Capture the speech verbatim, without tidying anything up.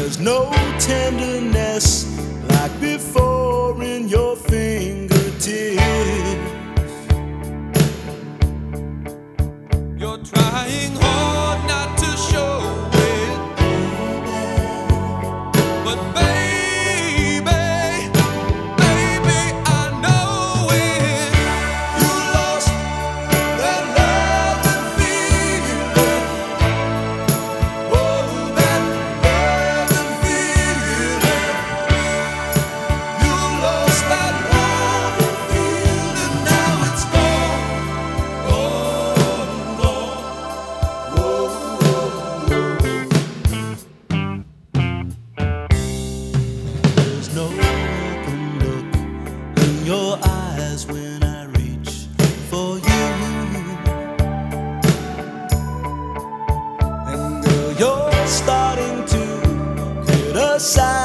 There's no tenderness like before in your fingertips. You're trying hard not to show it, but baby, baby, I know it. You lost that love and feeling. Oh, that love and feeling. You lost that love and feeling. Now it's gone, gone, gone. There's no open look in your eyes when I reach for you. And girl, you're starting to criticize